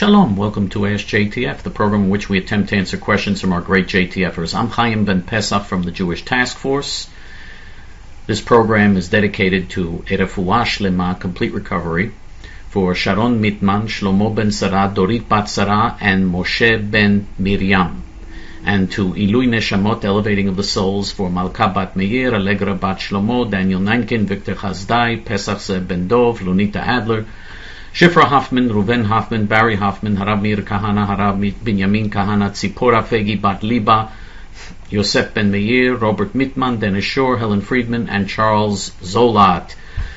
Shalom, welcome to Ask JTF, the program in which we attempt to answer questions from our great JTFers. I'm Chaim Ben Pesach from the Jewish Task Force. This program is dedicated to a refuah shlema, complete recovery, for Sharon Mitman, Shlomo ben Sarah, Dorit bat Sarah, and Moshe ben Miriam, and to Ilui Neshamot, elevating of the souls, for Malka bat Meir, Allegra bat Shlomo, Daniel Nankin, Victor Chazdai, Pesach Zeb ben Dov, Lunita Adler, Shifra Hoffman, Reuven Hoffman, Barry Hoffman, Harav Meir Kahana, Harav Binyamin Kahana, Tzipora Fegi bat Liba, Yosef ben Meir, Robert Mitman, Dennis Shore, Helen Friedman, and Charles Zolat.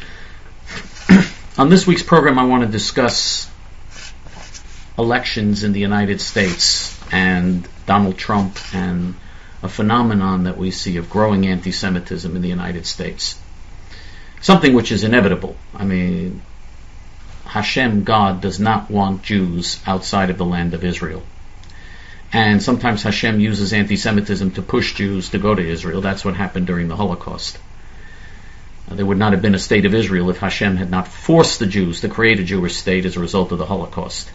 On this week's program, I want to discuss elections in the United States and Donald Trump and a phenomenon that we see of growing anti-Semitism in the United States. Something which is inevitable. I mean, Hashem, God, does not want Jews outside of the land of Israel. And sometimes Hashem uses anti-Semitism to push Jews to go to Israel. That's what happened during the Holocaust. There would not have been a state of Israel if Hashem had not forced the Jews to create a Jewish state as a result of the Holocaust.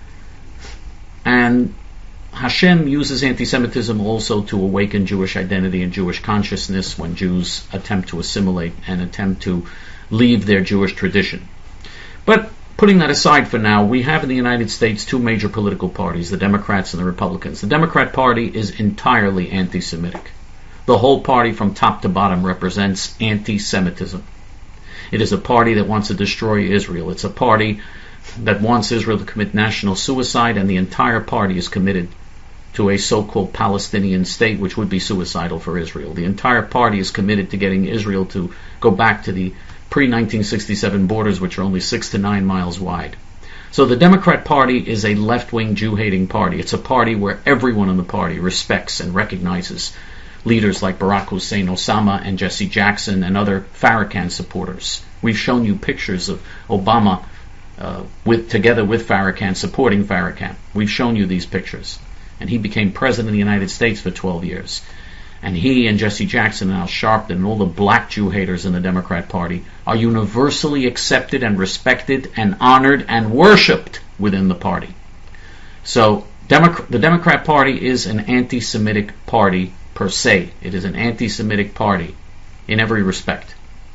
And Hashem uses anti-Semitism also to awaken Jewish identity and Jewish consciousness when Jews attempt to assimilate and attempt to leave their Jewish tradition. But putting that aside for now, we have in the United States two major political parties, the Democrats and the Republicans. The Democrat Party is entirely anti-Semitic. The whole party from top to bottom represents anti-Semitism. It is a party that wants to destroy Israel. It's a party that wants Israel to commit national suicide, and the entire party is committed to a so-called Palestinian state, which would be suicidal for Israel. The entire party is committed to getting Israel to go back to the pre-1967 borders, which are only 6 to 9 miles wide. So the Democrat Party is a left-wing Jew-hating party. It's a party where everyone in the party respects and recognizes leaders like Barack Hussein Osama and Jesse Jackson and other Farrakhan supporters. We've shown you pictures of Obama together with Farrakhan, supporting Farrakhan. We've shown you these pictures. And he became president of the United States for 12 years. And he and Jesse Jackson and Al Sharpton and all the black Jew haters in the Democrat Party are universally accepted and respected and honored and worshipped within the party. So the Democrat Party is an anti-Semitic party per se. It is an anti-Semitic party in every respect.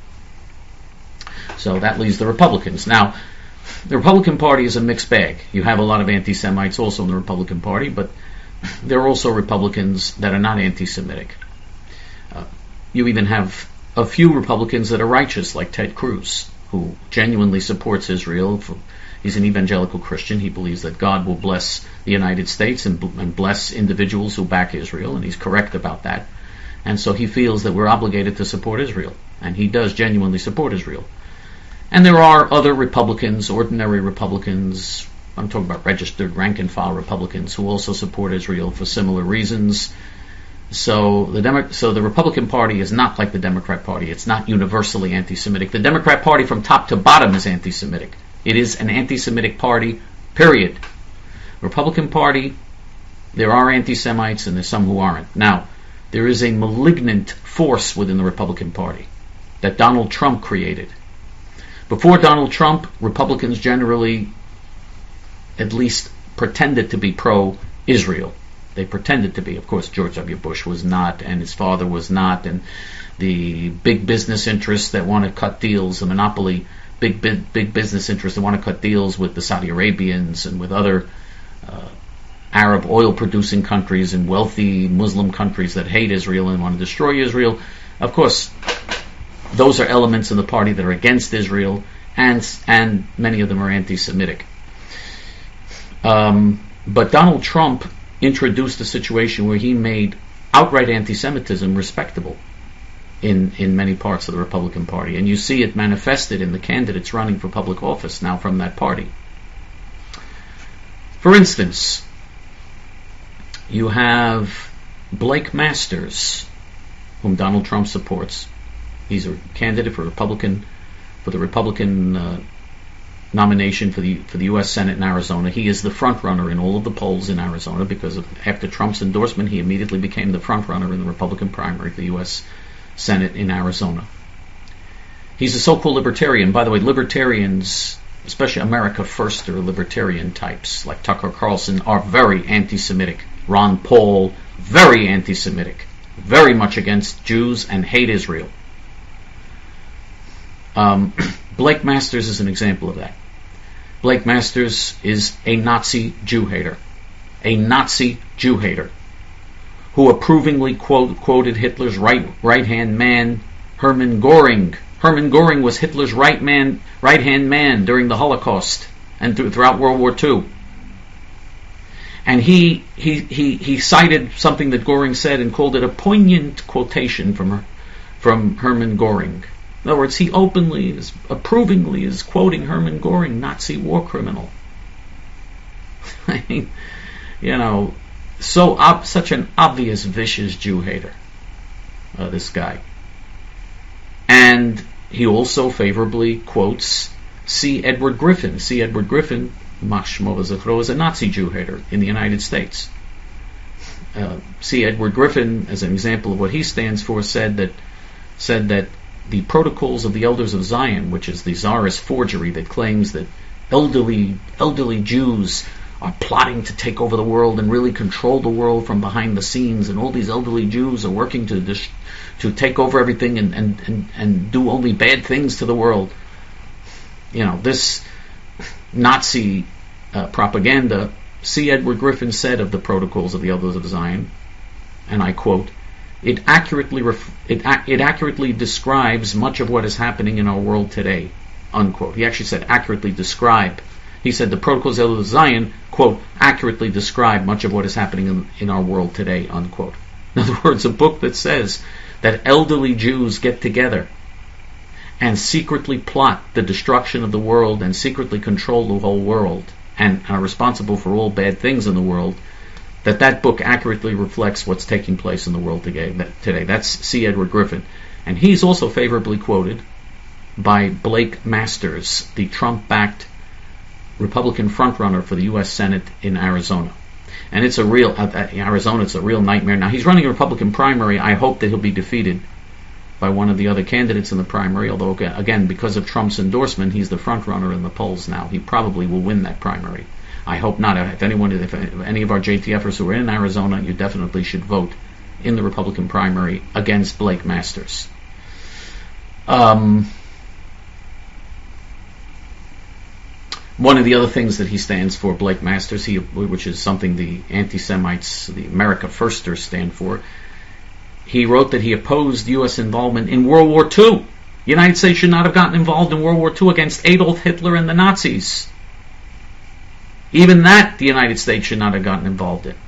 So that leaves the Republicans. Now, the Republican Party is a mixed bag. You have a lot of anti-Semites also in the Republican Party, but there are also Republicans that are not anti-Semitic. You even have a few Republicans that are righteous, like Ted Cruz, who genuinely supports Israel. He's an evangelical Christian. He believes that God will bless the United States and bless individuals who back Israel, and he's correct about that. And so he feels that we're obligated to support Israel, and he does genuinely support Israel. And there are other Republicans, ordinary Republicans, I'm talking about registered rank-and-file Republicans, who also support Israel for similar reasons. So the Republican Party is not like the Democrat Party. It's not universally anti-Semitic. The Democrat Party from top to bottom is anti-Semitic. It is an anti-Semitic party, period. Republican Party, there are anti-Semites and there's some who aren't. Now, there is a malignant force within the Republican Party that Donald Trump created. Before Donald Trump, Republicans generally at least pretended to be pro-Israel. They pretended to be. Of course, George W. Bush was not, and his father was not, and the big business interests that want to cut deals, the monopoly, big business interests that want to cut deals with the Saudi Arabians and with other Arab oil-producing countries and wealthy Muslim countries that hate Israel and want to destroy Israel. Of course, those are elements in the party that are against Israel, and many of them are anti-Semitic. But Donald Trump introduced a situation where he made outright anti-Semitism respectable in many parts of the Republican Party. And you see it manifested in the candidates running for public office now from that party. For instance, you have Blake Masters, whom Donald Trump supports. He's a candidate for the Republican nomination for the U.S. Senate in Arizona. He is the front runner in all of the polls in Arizona because after Trump's endorsement, he immediately became the front runner in the Republican primary for the U.S. Senate in Arizona. He's a so-called libertarian. By the way, libertarians especially America Firster libertarian types like Tucker Carlson, are very anti-Semitic. Ron Paul, very anti-Semitic, very much against Jews and hate Israel. Blake Masters is an example of that. Blake Masters is a Nazi Jew hater. A Nazi Jew hater who approvingly quoted Hitler's right-hand man, Hermann Göring. Hermann Göring was Hitler's right-hand man during the Holocaust and throughout World War II. And he cited something that Göring said and called it a poignant quotation from Hermann Göring. In other words, he approvingly is quoting Hermann Göring, Nazi war criminal. I mean, such an obvious vicious Jew hater, this guy. And he also favorably quotes C. Edward Griffin. C. Edward Griffin, Mashmo V'Zichro, is a Nazi Jew hater in the United States. C. Edward Griffin, as an example of what he stands for, said that the Protocols of the Elders of Zion, which is the Tsarist forgery that claims that elderly Jews are plotting to take over the world and really control the world from behind the scenes, and all these elderly Jews are working to take over everything and do only bad things to the world. This Nazi propaganda, C. Edward Griffin said of the Protocols of the Elders of Zion, and I quote, It accurately describes much of what is happening in our world today, unquote. He actually said accurately describe. He said the Protocols of Zion, quote, accurately describe much of what is happening in our world today, unquote. In other words, a book that says that elderly Jews get together and secretly plot the destruction of the world and secretly control the whole world and are responsible for all bad things in the world, that book accurately reflects what's taking place in the world today. That's C. Edward Griffin. And he's also favorably quoted by Blake Masters, the Trump-backed Republican frontrunner for the U.S. Senate in Arizona. And it's a real nightmare. Now, he's running a Republican primary. I hope that he'll be defeated by one of the other candidates in the primary, although, again, because of Trump's endorsement, he's the frontrunner in the polls now. He probably will win that primary. I hope not. If any of our JTFers who are in Arizona, you definitely should vote in the Republican primary against Blake Masters. One of the other things that he stands for, Blake Masters, which is something the anti-Semites, the America Firsters, stand for, he wrote that he opposed U.S. involvement in World War II. The United States should not have gotten involved in World War II against Adolf Hitler and the Nazis. Even that the United States should not have gotten involved in.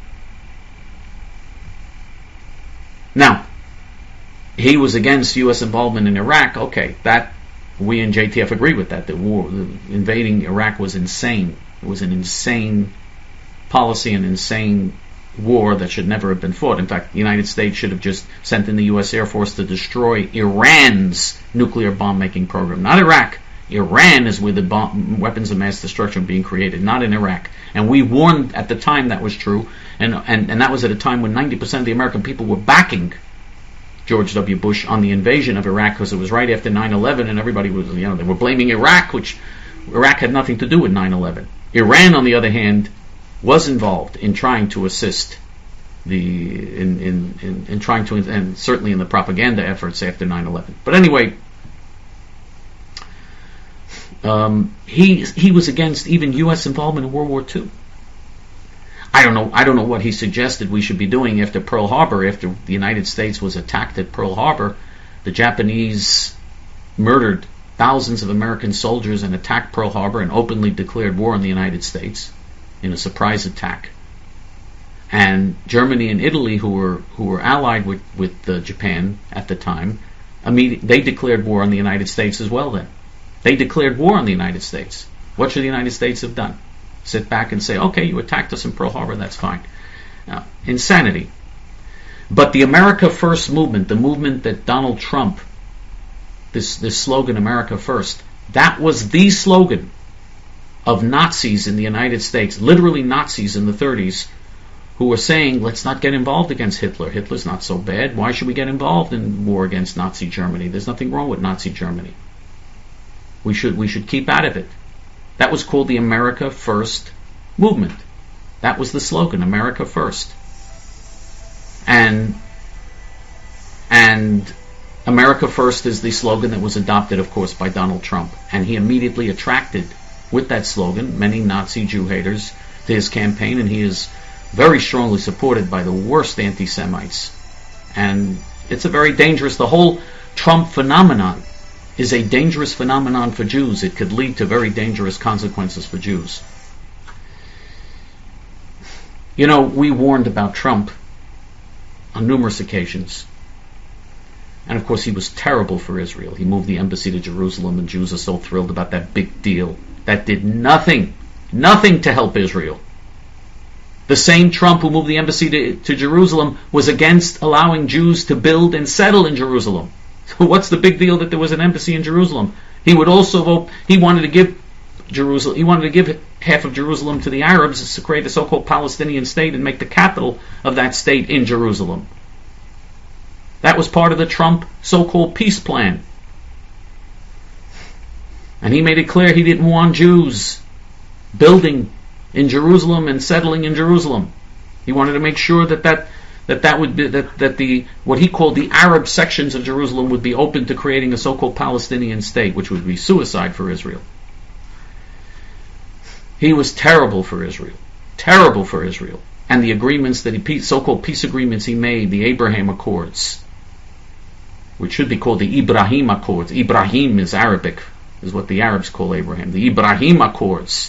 Now, he was against U.S. involvement in Iraq. Okay, that we in JTF agree with that. The invading Iraq was insane. It was an insane policy, an insane war that should never have been fought. In fact, the United States should have just sent in the U.S. Air Force to destroy Iran's nuclear bomb-making program, not Iraq. Iran is where the weapons of mass destruction are being created, not in Iraq. And we warned at the time that was true, and that was at a time when 90% of the American people were backing George W. Bush on the invasion of Iraq, because it was right after 9/11, and everybody was, they were blaming Iraq, which Iraq had nothing to do with 9/11. Iran, on the other hand, was involved in trying to assist in trying to, and certainly in the propaganda efforts after 9/11. But anyway, he was against even U.S. involvement in World War II. I don't know what he suggested we should be doing after Pearl Harbor. After the United States was attacked at Pearl Harbor, the Japanese murdered thousands of American soldiers and attacked Pearl Harbor and openly declared war on the United States in a surprise attack. And Germany and Italy, who were allied with Japan at the time, they declared war on the United States as well then. They declared war on the United States. What should the United States have done? Sit back and say, okay, you attacked us in Pearl Harbor, that's fine. Now, insanity. But the America First movement, the movement that Donald Trump, this slogan, America First, that was the slogan of Nazis in the United States, literally Nazis in the 30s, who were saying, let's not get involved against Hitler. Hitler's not so bad. Why should we get involved in war against Nazi Germany? There's nothing wrong with Nazi Germany. We should keep out of it. That was called the America First movement. That was the slogan, America First. And America First is the slogan that was adopted, of course, by Donald Trump. And he immediately attracted, with that slogan, many Nazi Jew haters to his campaign, and he is very strongly supported by the worst anti-Semites. And it's a very dangerous, the whole Trump phenomenon is a dangerous phenomenon for Jews. It could lead to very dangerous consequences for Jews. You know, we warned about Trump on numerous occasions. And of course he was terrible for Israel. He moved the embassy to Jerusalem, and Jews are so thrilled about that big deal. That did nothing to help Israel. The same Trump who moved the embassy to Jerusalem was against allowing Jews to build and settle in Jerusalem. So what's the big deal that there was an embassy in Jerusalem? He would also vote, he wanted to give half of Jerusalem to the Arabs to create a so-called Palestinian state and make the capital of that state in Jerusalem. That was part of the Trump so-called peace plan. And he made it clear he didn't want Jews building in Jerusalem and settling in Jerusalem. He wanted to make sure that would be the what he called the Arab sections of Jerusalem would be open to creating a so-called Palestinian state, which would be suicide for Israel. He was terrible for Israel. Terrible for Israel. And the agreements that so-called peace agreements he made, the Abraham Accords, which should be called the Ibrahim Accords. Ibrahim is Arabic, is what the Arabs call Abraham. The Ibrahim Accords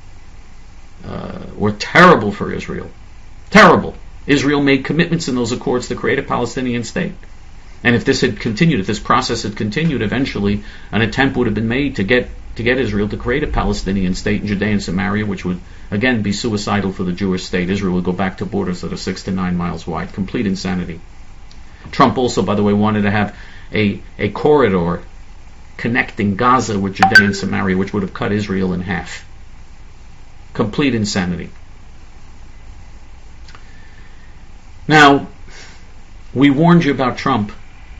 were terrible for Israel. Terrible. Israel made commitments in those accords to create a Palestinian state. And if this had continued, if this process had continued, eventually an attempt would have been made to get Israel to create a Palestinian state in Judea and Samaria, which would again be suicidal for the Jewish state. Israel would go back to borders that are 6 to 9 miles wide. Complete insanity. Trump also, by the way, wanted to have a corridor connecting Gaza with Judea and Samaria, which would have cut Israel in half. Complete insanity. Now, we warned you about Trump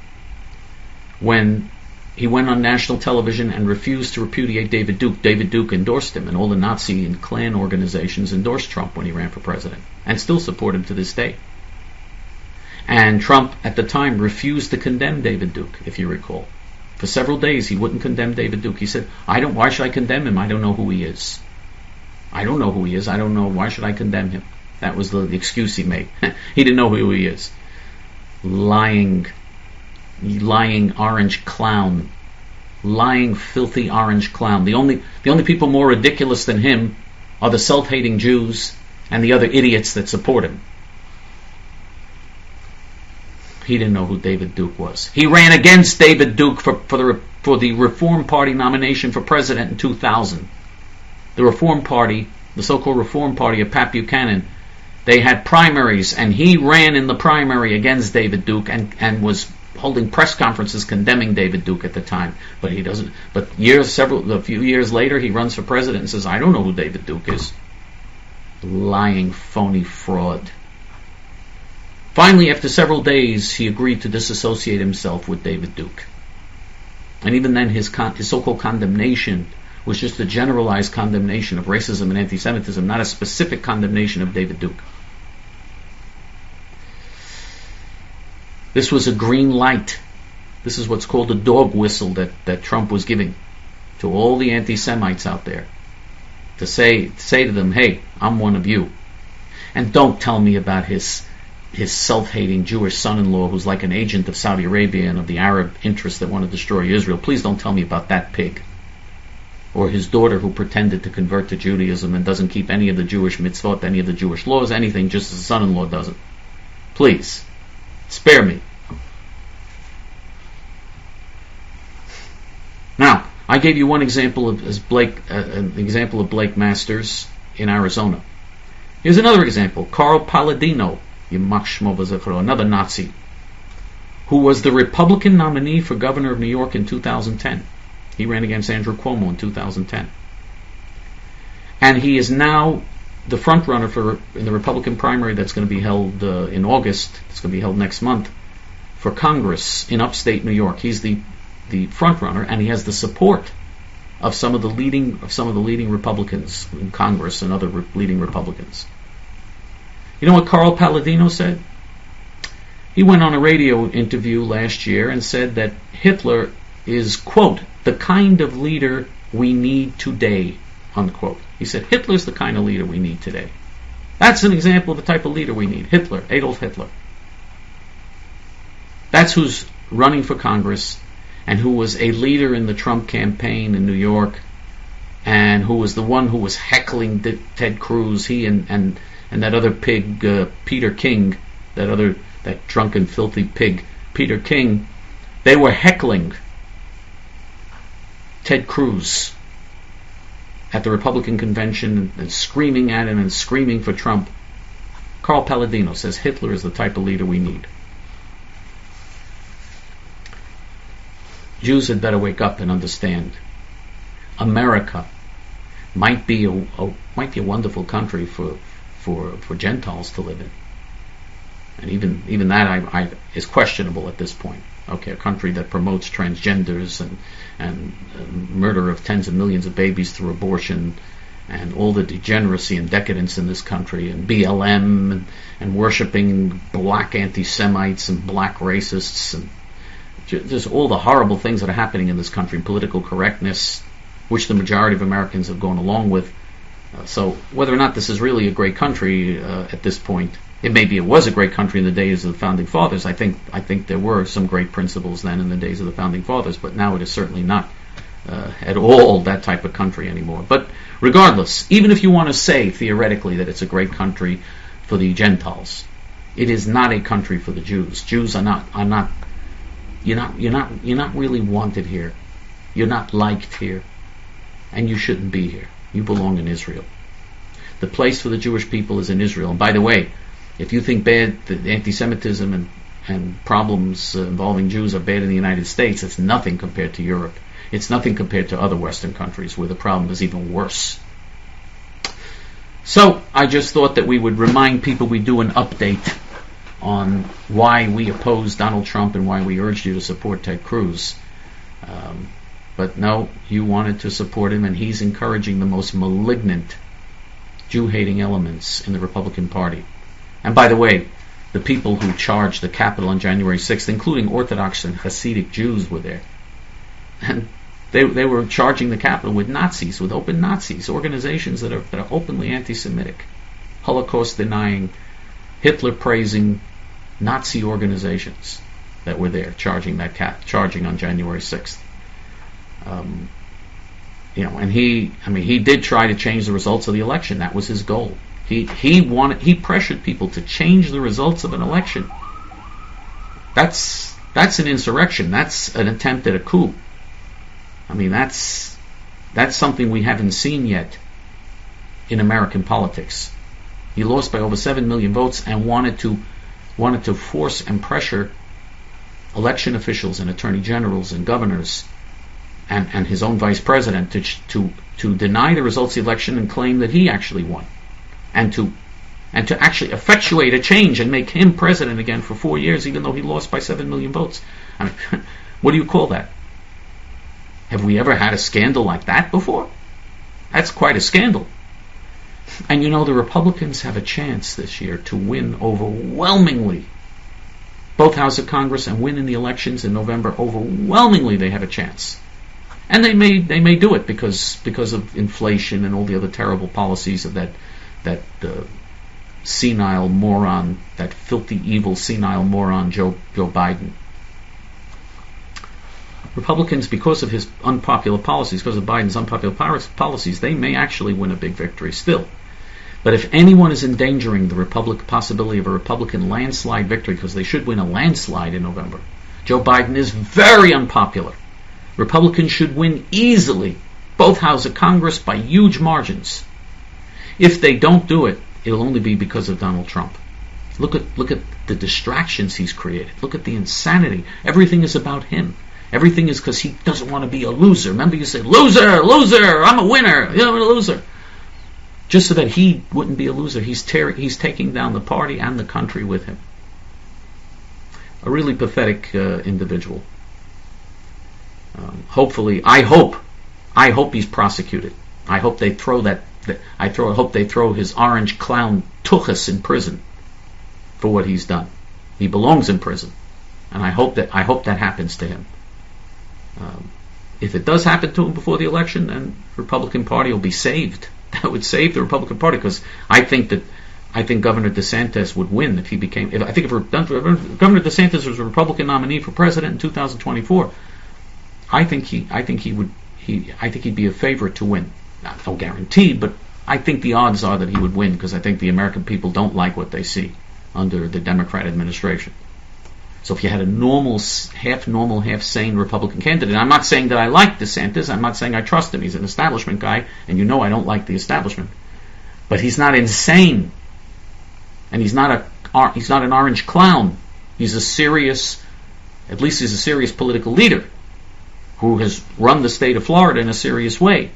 when he went on national television and refused to repudiate David Duke. David Duke endorsed him, and all the Nazi and Klan organizations endorsed Trump when he ran for president, and still support him to this day. And Trump, at the time, refused to condemn David Duke, if you recall. For several days, he wouldn't condemn David Duke. He said, why should I condemn him? I don't know who he is. I don't know who he is. I don't know. Why should I condemn him? That was the excuse he made. He didn't know who he is. Lying orange clown. Lying, filthy orange clown. The only people more ridiculous than him are the self-hating Jews and the other idiots that support him. He didn't know who David Duke was. He ran against David Duke for the Reform Party nomination for president in 2000. The Reform Party, the so-called Reform Party of Pat Buchanan, they had primaries, and he ran in the primary against David Duke and was holding press conferences condemning David Duke at the time. But he doesn't. But a few years later, he runs for president and says, "I don't know who David Duke is." Lying, phony fraud. Finally, after several days, he agreed to disassociate himself with David Duke. And even then, his so-called condemnation was just a generalized condemnation of racism and anti-Semitism, not a specific condemnation of David Duke. This was a green light. This is what's called a dog whistle that Trump was giving to all the anti-Semites out there, to say to them, "Hey, I'm one of you." And don't tell me about his self-hating Jewish son-in-law who's like an agent of Saudi Arabia and of the Arab interests that want to destroy Israel. Please don't tell me about that pig. Or his daughter who pretended to convert to Judaism and doesn't keep any of the Jewish mitzvot, any of the Jewish laws, anything, just as the son-in-law doesn't. Please, spare me. Now, I gave you one example of Blake Masters in Arizona. Here's another example. Carl Palladino, another Nazi, who was the Republican nominee for governor of New York in 2010. He ran against Andrew Cuomo in 2010. And he is now the front runner in the Republican primary that's going to be held in August. It's going to be held next month for Congress in upstate New York. He's the front runner, and he has the support of some of the leading Republicans in Congress and other leading Republicans. You know what Carl Palladino said? He went on a radio interview last year and said that Hitler is, quote, the kind of leader we need today, unquote. He said Hitler's the kind of leader we need today. That's an example of the type of leader we need. Hitler, Adolf Hitler. That's who's running for Congress and who was a leader in the Trump campaign in New York and who was the one who was heckling Ted Cruz, he and that other pig, Peter King, that drunken, filthy pig, Peter King. They were heckling Ted Cruz at the Republican convention and screaming at him and screaming for Trump. Carl Palladino says Hitler is the type of leader we need. Jews had better wake up and understand. America might be a wonderful country for Gentiles to live in, and even that is questionable at this point. Okay, a country that promotes transgenders and murder of tens of millions of babies through abortion, and all the degeneracy and decadence in this country, and BLM and worshiping black anti-Semites and black racists, and just all the horrible things that are happening in this country, political correctness, which the majority of Americans have gone along with. So whether or not this is really a great country at this point, maybe it was a great country in the days of the Founding Fathers. I think there were some great principles then in the days of the Founding Fathers, but now it is certainly not at all that type of country anymore. But regardless, even if you want to say theoretically that it's a great country for the Gentiles, it is not a country for the Jews. Jews are not. You're not really wanted here. You're not liked here, and you shouldn't be here. You belong in Israel. The place for the Jewish people is in Israel. And by the way, if you think the anti-Semitism and problems involving Jews are bad in the United States, it's nothing compared to Europe. It's nothing compared to other Western countries where the problem is even worse. So I just thought that we would remind people we do an update on why we oppose Donald Trump and why we urged you to support Ted Cruz. But no, you wanted to support him, and he's encouraging the most malignant Jew-hating elements in the Republican Party. And by the way, the people who charged the Capitol on January 6th, including Orthodox and Hasidic Jews, were there. And they were charging the Capitol with Nazis, with open Nazis, organizations that are openly anti-Semitic, Holocaust-denying, Hitler-praising Nazi organizations that were there charging on January 6th. And he did try to change the results of the election. That was his goal. He pressured people to change the results of an election. That's an insurrection. That's an attempt at a coup. That's something we haven't seen yet in American politics. He lost by over 7 million votes and wanted to force and pressure election officials and attorney generals and governors and his own vice president to deny the results of the election and claim that he actually won, and to actually effectuate a change and make him president again for 4 years, even though he lost by 7 million votes. What do you call that? Have we ever had a scandal like that before? That's quite a scandal. And the Republicans have a chance this year to win overwhelmingly both Houses of Congress and win in the elections in November. Overwhelmingly, they have a chance. And they may do it because of inflation and all the other terrible policies of that senile moron, that filthy, evil, senile moron, Joe Biden. Republicans, because of his unpopular policies, because of Biden's unpopular policies, they may actually win a big victory still. But if anyone is endangering the possibility of a Republican landslide victory, because they should win a landslide in November, Joe Biden is very unpopular. Republicans should win easily both houses of Congress by huge margins. If they don't do it, it'll only be because of Donald Trump. Look at the distractions he's created. Look at the insanity. Everything is about him. Everything is because he doesn't want to be a loser. Remember, you said, loser, I'm a winner, I'm a loser. Just so that he wouldn't be a loser. He's taking down the party and the country with him. A really pathetic individual. Hopefully, I hope I hope he's prosecuted. I hope they throw I hope they throw his orange clown Tuchus in prison for what he's done. He belongs in prison, and I hope that happens to him. If it does happen to him before the election, then the Republican Party will be saved. That would save the Republican Party, because I think Governor DeSantis would win if he became. If Governor DeSantis was a Republican nominee for president in 2024, I think he'd be a favorite to win. No guarantee, but I think the odds are that he would win, because I think the American people don't like what they see under the Democrat administration. So if you had a normal, half sane Republican candidate, I'm not saying that I like DeSantis, I'm not saying I trust him, he's an establishment guy, and I don't like the establishment. But he's not insane, and he's not an orange clown. He's a serious political leader who has run the state of Florida in a serious way.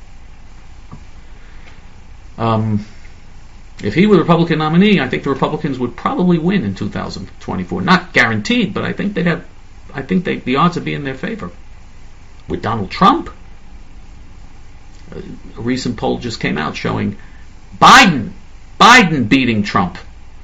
If he were the Republican nominee, I think the Republicans would probably win in 2024. Not guaranteed, but I think the odds would be in their favor. With Donald Trump, a recent poll just came out showing Biden beating Trump.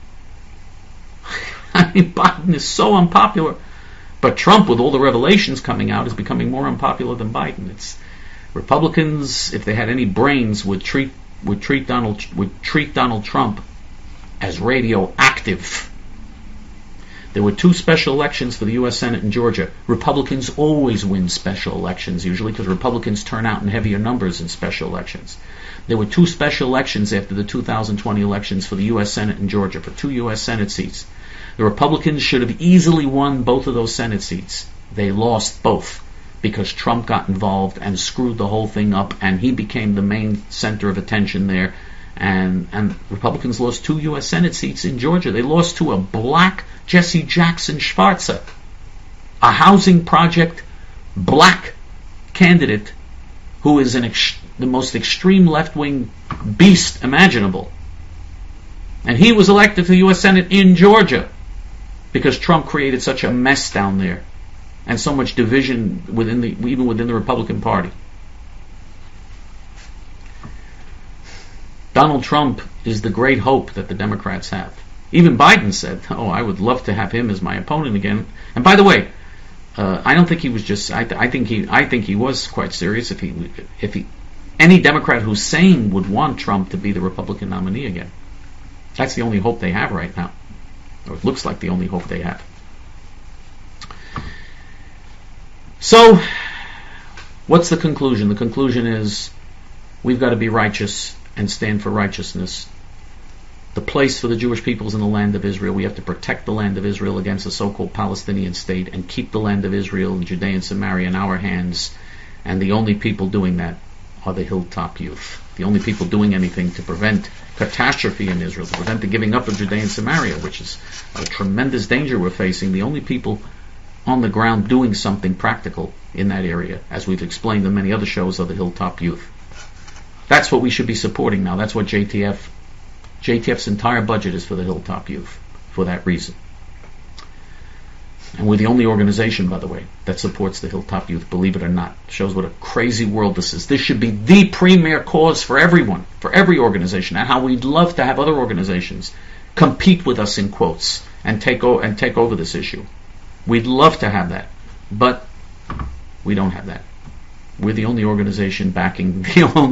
I mean, Biden is so unpopular, but Trump, with all the revelations coming out, is becoming more unpopular than Biden. It's Republicans, if they had any brains, would treat Donald Trump as radioactive. There were 2 special elections for the U.S. Senate in Georgia. Republicans always win special elections, usually, because Republicans turn out in heavier numbers in special elections. There were 2 special elections after the 2020 elections for the U.S. Senate in Georgia, for 2 U.S. Senate seats. The Republicans should have easily won both of those Senate seats. They lost both, because Trump got involved and screwed the whole thing up, and he became the main center of attention there. And Republicans lost 2 U.S. Senate seats in Georgia. They lost to a black Jesse Jackson Schwarzer, a housing project black candidate who is the most extreme left-wing beast imaginable. And he was elected to the U.S. Senate in Georgia because Trump created such a mess down there, and so much division even within the Republican Party. Donald Trump is the great hope that the Democrats have. Even Biden said, I would love to have him as my opponent again. And by the way, I don't think he was just, I think he was quite serious. If any Democrat who's sane would want Trump to be the Republican nominee again. That's the only hope they have right now. Or it looks like the only hope they have. So, what's the conclusion? The conclusion is we've got to be righteous and stand for righteousness. The place for the Jewish people is in the land of Israel. We have to protect the land of Israel against the so-called Palestinian state and keep the land of Israel and Judea and Samaria in our hands. And the only people doing that are the Hilltop Youth. The only people doing anything to prevent catastrophe in Israel, to prevent the giving up of Judea and Samaria, which is a tremendous danger we're facing. The only people on the ground doing something practical in that area, as we've explained in many other shows, are the Hilltop Youth. That's what we should be supporting now. That's what JTF's entire budget is for the Hilltop Youth, for that reason. And we're the only organization, by the way, that supports the Hilltop Youth, believe it or not. Shows what a crazy world this is. This should be the premier cause for everyone, for every organization, and how we'd love to have other organizations compete with us, in quotes, and take over this issue. We'd love to have that, but we don't have that. We're the only organization backing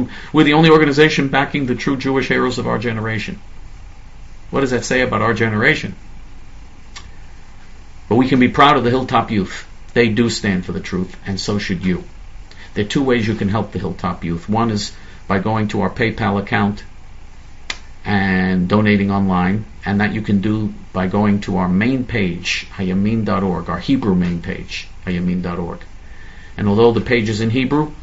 the true Jewish heroes of our generation. What does that say about our generation? But we can be proud of the Hilltop Youth. They do stand for the truth, and so should you. There are 2 ways you can help the Hilltop Youth. One is by going to our PayPal account and donating online, and that you can do by going to our main page, hayamin.org, our Hebrew main page, hayamin.org. And although the page is in Hebrew,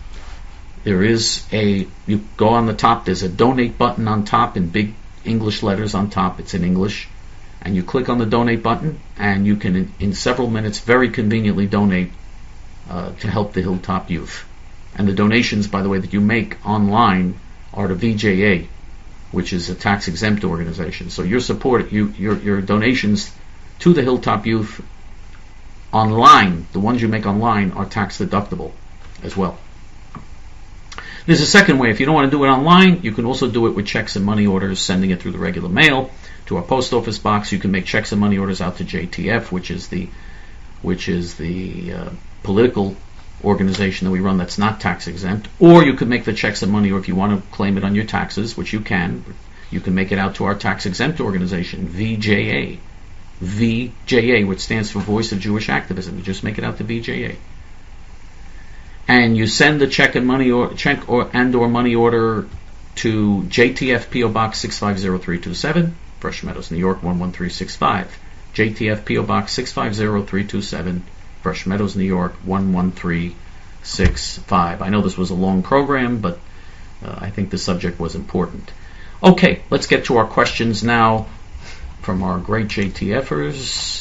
you go on the top, there's a donate button on top in big English letters on top. It's in English. And you click on the donate button, and you can, in several minutes, very conveniently donate to help the Hilltop Youth. And the donations, by the way, that you make online are to VJA, which is a tax-exempt organization. So your support, your donations to the Hilltop Youth online, the ones you make online, are tax-deductible as well. There's a second way. If you don't want to do it online, you can also do it with checks and money orders, sending it through the regular mail to our post office box. You can make checks and money orders out to JTF, which is the political organization that we run that's not tax exempt. Or you could make the checks and money, or if you want to claim it on your taxes, which you can make it out to our tax exempt organization, VJA. VJA, which stands for Voice of Jewish Activism. You just make it out to VJA. And you send the check and money or money order to JTF PO Box 650327, Fresh Meadows, New York 11365. JTF PO Box 650327, Fresh Meadows, New York 11365. I know this was a long program, but I think the subject was important. Okay, let's get to our questions now from our great JTFers.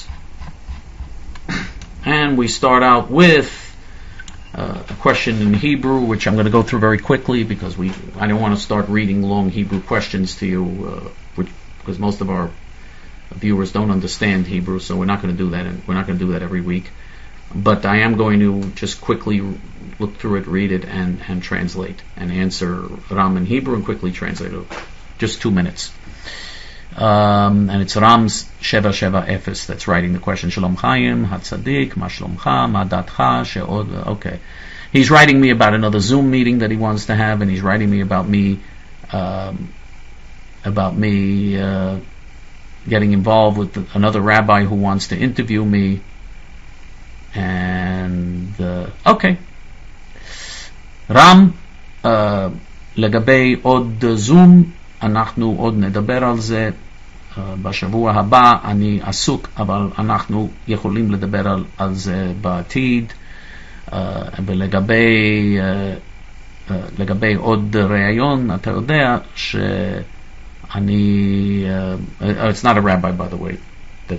And we start out with a question in Hebrew, which I'm going to go through very quickly because I don't want to start reading long Hebrew questions to you, because most of our viewers don't understand Hebrew, so we're not going to do that, and we're not going to do that every week. But I am going to just quickly look through it, read it, and translate, and answer Ram in Hebrew and quickly translate it. Just 2 minutes. And it's Ram's 770 that's writing the question. Shalom Chaim, Hatzadik, Ma Shlomcha, Ma Datcha, She'od. Okay. He's writing me about another Zoom meeting that he wants to have, and he's writing me about me getting involved with another rabbi who wants to interview me. And okay. Ram, לגבי עוד זום, אנחנו עוד נדבר על זה בשבוע הבא. אני עסוק, אבל אנחנו יכולים לדבר על זה בעתיד. ולגבי עוד ראיון, אתה יודע שאני it's not a rabbi, by the way,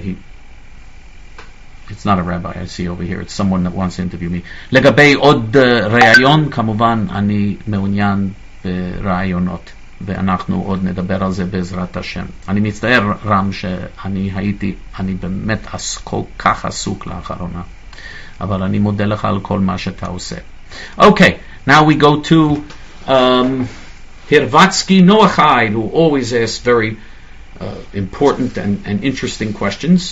it's not a rabbi I see over here, it's someone that wants to interview me. לגבי עוד ראיון, כמובן אני מעוניין ברעיונות, ואנחנו עוד נדבר על זה בעזרת השם. אני מצטער רם שאני באמת כל כך עסוק לאחרונה, אבל אני מודה לך על כל מה שאתה עושה. Okay, now we go to Hirvatsky Noachai, who always asks very important and interesting questions.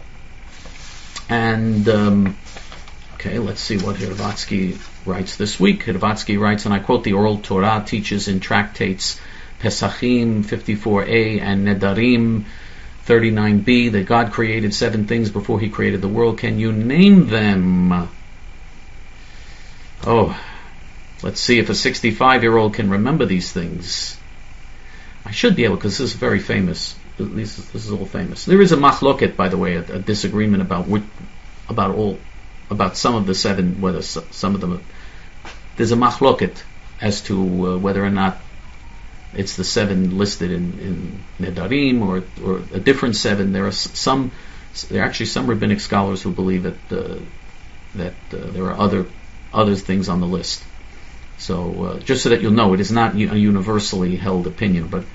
And okay, let's see what Hirvatsky writes this week. Hirvatsky writes, and I quote, the oral Torah teaches in tractates Pesachim 54a and Nedarim 39b that God created 7 things before He created the world. Can you name them? Oh, let's see if a 65-year-old can remember these things. I should be able, because this is very famous. This is all famous. There is a machloket, by the way, a disagreement about some of the 7, whether some of them. There's a machloket as to whether or not it's the 7 listed in Nedarim or a different 7. There are actually some rabbinic scholars who believe that there are other things on the list. So just so that you'll know, it is not a universally held opinion, but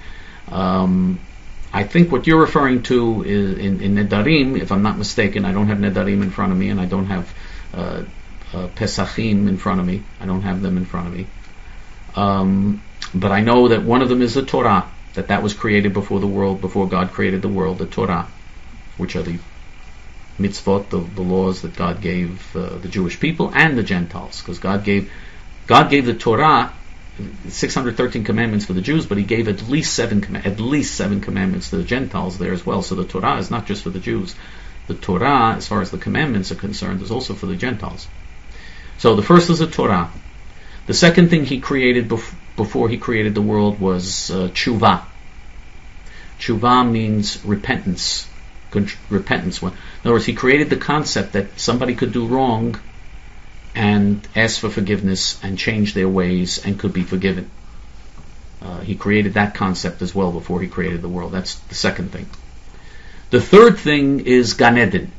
I think what you're referring to is in Nedarim, if I'm not mistaken. I don't have Nedarim in front of me, and I don't have Pesachim in front of me. I don't have them in front of me. But I know that one of them is the Torah, that was created before the world, before God created the world, the Torah, which are the mitzvot, the laws that God gave the Jewish people and the Gentiles, because God gave the Torah, 613 commandments for the Jews, but He gave at least 7 commandments to the Gentiles there as well. So the Torah is not just for the Jews. The Torah, as far as the commandments are concerned, is also for the Gentiles. So the first is the Torah. The second thing He created before He created the world was tshuva. Tshuva means repentance. Repentance. In other words, He created the concept that somebody could do wrong and ask for forgiveness and change their ways and could be forgiven. He created that concept as well before He created the world. That's the second thing. The third thing is Gan Eden.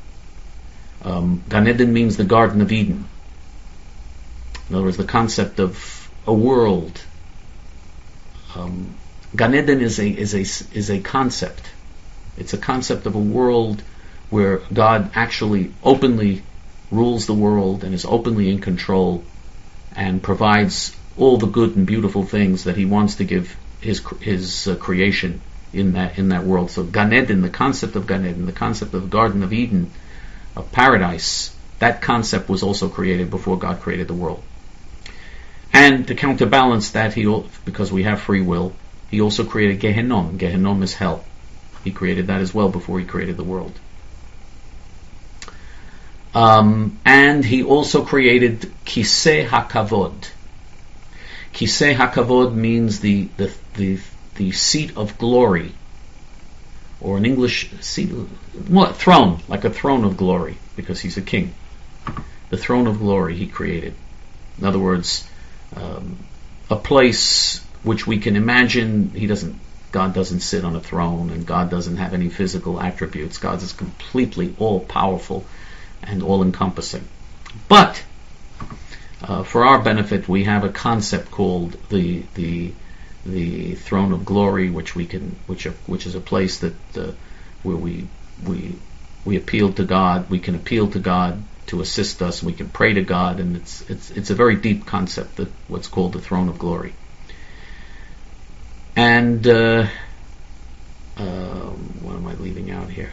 Gan Eden means the Garden of Eden. In other words, the concept of a world. Gan Eden is a concept. It's a concept of a world where God actually openly rules the world and is openly in control and provides all the good and beautiful things that He wants to give His creation in that world. So Gan Eden, the concept of Gan Eden, the concept of the Garden of Eden, of paradise, that concept was also created before God created the world. And to counterbalance that, because we have free will, He also created Gehenom. Gehenom is hell. He created that as well before He created the world. And He also created Kisei HaKavod. Kisei HaKavod means the seat of glory, or in English, throne, like a throne of glory, because He's a king. The throne of glory He created. In other words, a place which we can imagine. God doesn't sit on a throne, and God doesn't have any physical attributes. God is completely all-powerful and all-encompassing. But for our benefit, we have a concept called the throne of glory, which is a place that where we appeal to God. We can appeal to God to assist us. We can pray to God, and it's a very deep concept, that what's called the throne of glory. And what am I leaving out here?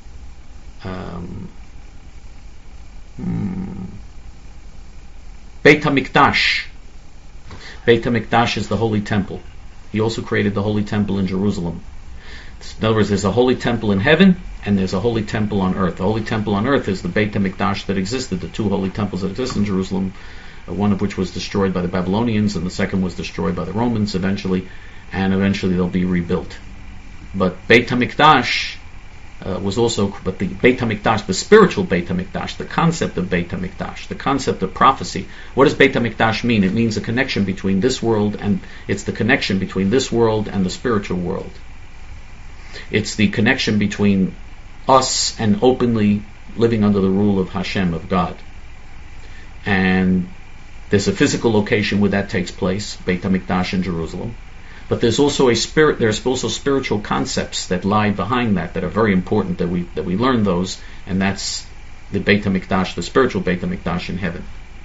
Beit HaMikdash. Beit HaMikdash is the Holy Temple. He also created the Holy Temple in Jerusalem. In other words, there's a Holy Temple in heaven, and there's a Holy Temple on earth. The Holy Temple on earth is the Beit HaMikdash that existed, the two Holy Temples that exist in Jerusalem, one of which was destroyed by the Babylonians, and the second was destroyed by the Romans eventually, and eventually they'll be rebuilt. But Beit HaMikdash but the Beit HaMikdash, the spiritual Beit HaMikdash, the concept of Beit HaMikdash, the concept of prophecy. What does Beit HaMikdash mean? It means a connection between this world, and it's the connection between this world and the spiritual world. It's the connection between us and openly living under the rule of Hashem, of God. And there's a physical location where that takes place, Beit HaMikdash in Jerusalem. But there's also there's also spiritual concepts that lie behind that are very important, that we learn those, and that's the Beit HaMikdash, the spiritual Beit HaMikdash in heaven.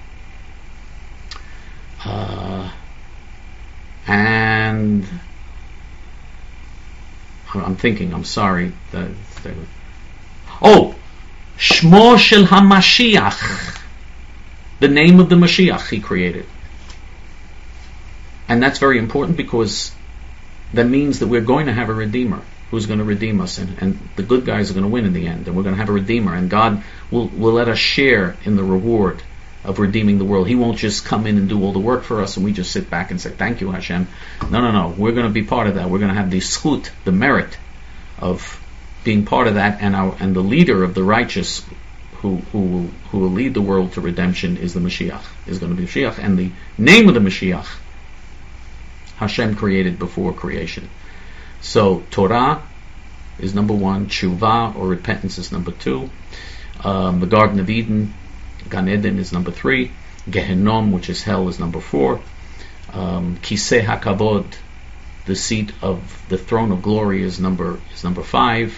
And I'm thinking, I'm sorry. Shmo Shel HaMashiach, the name of the Mashiach He created. And that's very important, because that means that we're going to have a Redeemer who's going to redeem us, and the good guys are going to win in the end, and we're going to have a Redeemer, and God will let us share in the reward of redeeming the world. He won't just come in and do all the work for us, and we just sit back and say, thank you, Hashem. No. We're going to be part of that. We're going to have the schut, the merit of being part of that, and the leader of the righteous who will lead the world to redemption is the Mashiach, is going to be Mashiach, and the name of the Mashiach Hashem created before creation. So Torah is number one, Tshuva or repentance is number two, the Garden of Eden, Gan Eden, is number three, Gehenom, which is hell, is number four, Kisei HaKavod, the seat of the throne of glory, is number five,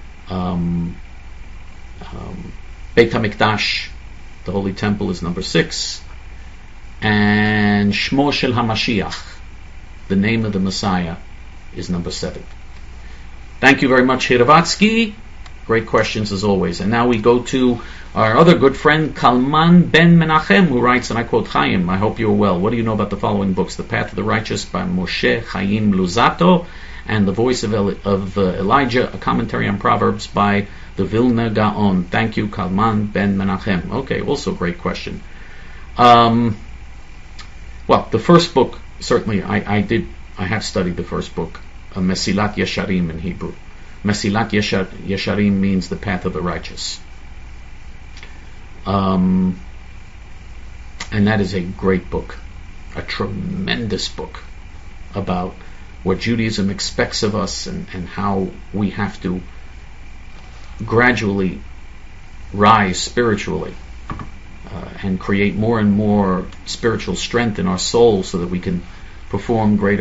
Beit HaMikdash, the Holy Temple, is number six, and Shmo Shel HaMashiach, the name of the Messiah, is number 7. Thank you very much, Hiravatsky. Great questions as always. And now we go to our other good friend, Kalman Ben Menachem, who writes, and I quote, Chaim, I hope you are well. What do you know about the following books? The Path of the Righteous by Moshe Chaim Luzzatto, and The Voice of Elijah, a commentary on Proverbs by the Vilna Gaon. Thank you, Kalman Ben Menachem. Okay, also great question. Well, the first book, certainly, I have studied the first book, Mesilat Yesharim in Hebrew. Mesilat Yesharim means the path of the righteous. And that is a great book, a tremendous book about what Judaism expects of us, and how we have to gradually rise spiritually and create more and more spiritual strength in our souls, so that we can perform the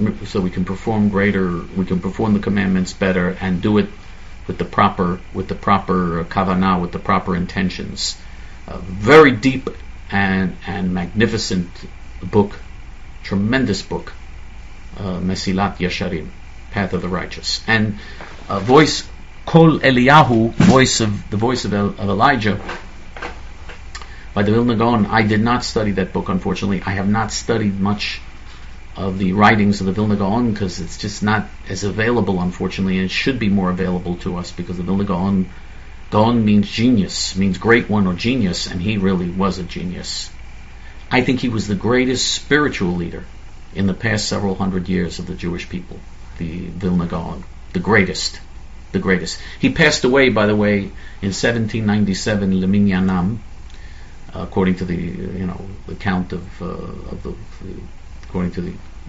commandments better, and do it with the proper kavanah, with the proper intentions. A very deep and magnificent book Tremendous book, Mesilat Yesharim, Path of the Righteous. And voice, Kol Eliyahu, the voice of Elijah, by the Vilna Gaon. I did not study that book, unfortunately. I have not studied much of the writings of the Vilna Gaon because it's just not as available, unfortunately, and it should be more available to us because the Vilna Gaon, Gaon means genius, means great one or genius, and he really was a genius. I think he was the greatest spiritual leader in the past several hundred years of the Jewish people, the Vilna Gaon, the greatest. He passed away, by the way, in 1797, Leminyanam, according to the account according to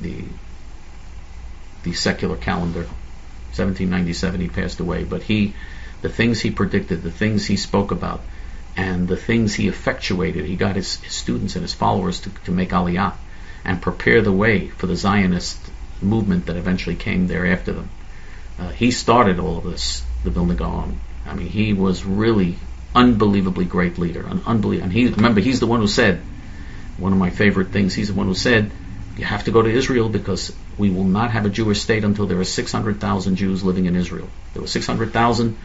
the secular calendar. 1797 he passed away, but the things he predicted, the things he spoke about, and the things he effectuated, he got his students and his followers to make Aliyah and prepare the way for the Zionist movement that eventually came there after them. He started all of this, the Vilna Gaon. I mean, he was really unbelievably great leader, and he's the one who said, one of my favorite things, he's the one who said, you have to go to Israel because we will not have a Jewish state until there are 600,000 Jews living in Israel. There were 600,000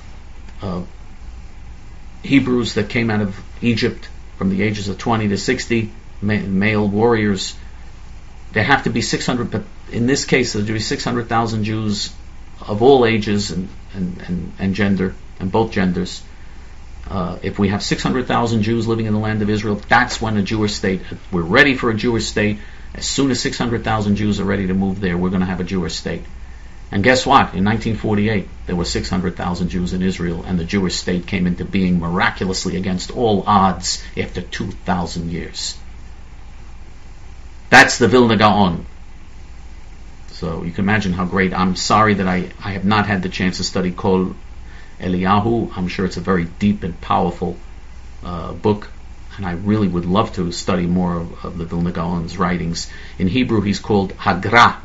Hebrews that came out of Egypt from the ages of 20 to 60, male warriors. There have to be 600, but in this case there will be 600,000 Jews of all ages and gender, and both genders. If we have 600,000 Jews living in the land of Israel, that's when a Jewish state, we're ready for a Jewish state. As soon as 600,000 Jews are ready to move there, we're going to have a Jewish state. And guess what? In 1948, there were 600,000 Jews in Israel, and the Jewish state came into being miraculously against all odds after 2,000 years. That's the Vilna Gaon. So you can imagine how great. I'm sorry that I have not had the chance to study Kol Eliyahu. I'm sure it's a very deep and powerful book, and I really would love to study more of the Vilna Gaon's writings. In Hebrew, he's called Hagra.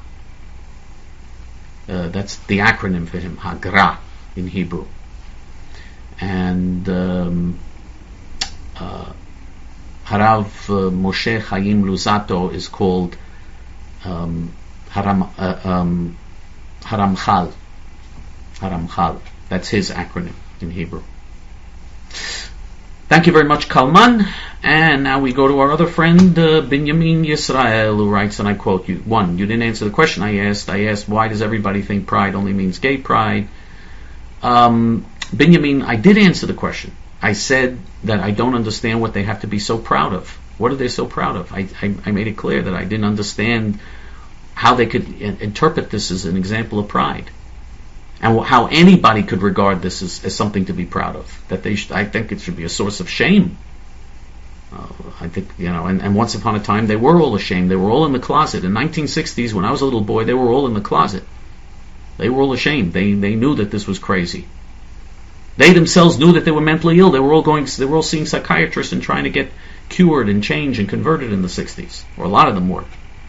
That's the acronym for him, Hagra, in Hebrew. And Harav Moshe Chaim Luzzatto is called Haramchal. Haramchal. That's his acronym in Hebrew. Thank you very much, Kalman. And now we go to our other friend, Binyamin Yisrael, who writes, and I quote you. 1, you didn't answer the question I asked. I asked, why does everybody think pride only means gay pride? Binyamin, I did answer the question. I said that I don't understand what they have to be so proud of. What are they so proud of? I made it clear that I didn't understand how they could interpret this as an example of pride, and how anybody could regard this as something to be proud of. I think it should be a source of shame. I think, and once upon a time they were all ashamed. They were all in the closet. In 1960s, when I was a little boy, they were all in the closet. They were all ashamed. They knew that this was crazy. They themselves knew that they were mentally ill. They were all seeing psychiatrists and trying to get cured and changed and converted in the 60s, or a lot of them were.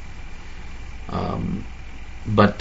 But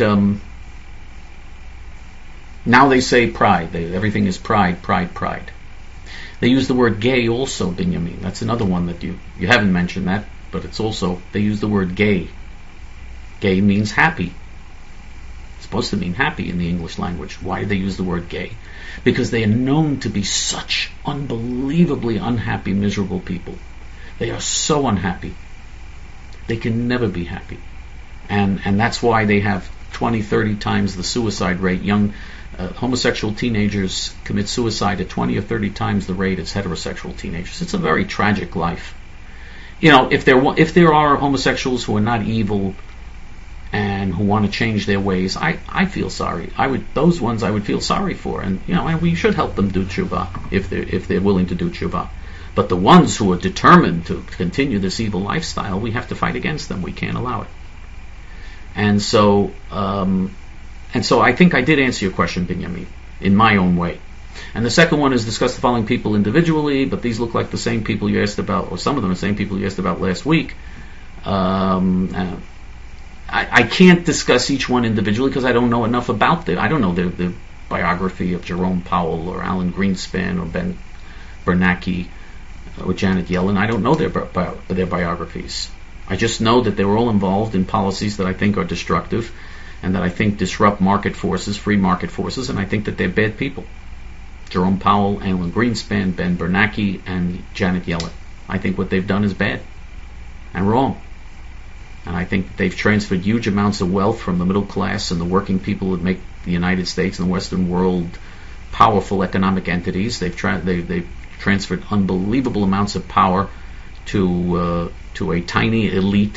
now they say pride. Everything is pride, pride, pride. They use the word gay also, Binyamin. That's another one that you haven't mentioned that, but it's also, they use the word gay. Gay means happy. It's supposed to mean happy in the English language. Why do they use the word gay? Because they are known to be such unbelievably unhappy, miserable people. They are so unhappy. They can never be happy. And that's why they have 20, 30 times the suicide rate. Young homosexual teenagers commit suicide at 20 or 30 times the rate as heterosexual teenagers. It's a very tragic life. If there are homosexuals who are not evil and who want to change their ways, I feel sorry. Those ones I would feel sorry for, and we should help them do tshuva if they're willing to do tshuva. But the ones who are determined to continue this evil lifestyle, we have to fight against them. We can't allow it. And so I think I did answer your question, Binyamin, in my own way. And the second one is discuss the following people individually, but these look like the same people you asked about, or some of them are the same people you asked about last week. I can't discuss each one individually because I don't know enough about them. I don't know the biography of Jerome Powell or Alan Greenspan or Ben Bernanke or Janet Yellen. I don't know their biographies. I just know that they were all involved in policies that I think are destructive and that I think disrupt market forces, free market forces, and I think that they're bad people. Jerome Powell, Alan Greenspan, Ben Bernanke, and Janet Yellen. I think what they've done is bad and wrong. And I think they've transferred huge amounts of wealth from the middle class and the working people that make the United States and the Western world powerful economic entities. They've transferred unbelievable amounts of power to a tiny elite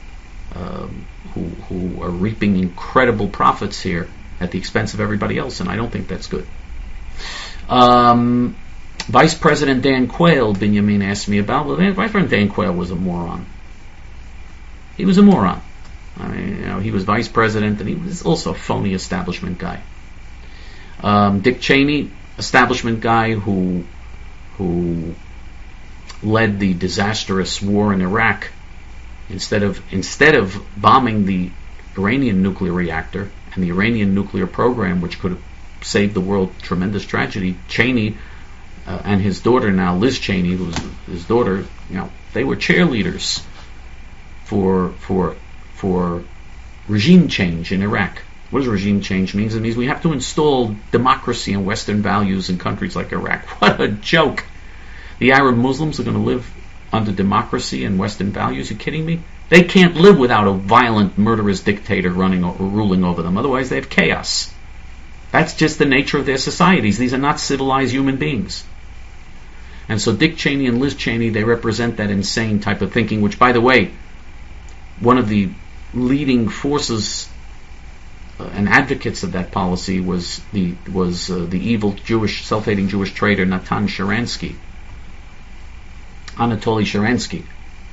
who are reaping incredible profits here at the expense of everybody else, and I don't think that's good. Vice President Dan Quayle, Benjamin asked me about. Well, Vice President Dan Quayle was a moron. He was a moron. I mean, he was vice president, and he was also a phony establishment guy. Dick Cheney, establishment guy who led the disastrous war in Iraq. Instead of bombing the Iranian nuclear reactor and the Iranian nuclear program, which could have saved the world tremendous tragedy, Cheney and his daughter now, Liz Cheney, who was his daughter, they were cheerleaders for regime change in Iraq. What does regime change mean? It means we have to install democracy and Western values in countries like Iraq. What a joke! The Arab Muslims are going to live under democracy and Western values? You kidding me? They can't live without a violent, murderous dictator ruling over them. Otherwise, they have chaos. That's just the nature of their societies. These are not civilized human beings. And so Dick Cheney and Liz Cheney, they represent that insane type of thinking, which, by the way, one of the leading forces and advocates of that policy was the evil Jewish, self-hating Jewish traitor Natan Sharansky, Anatoly Sharansky.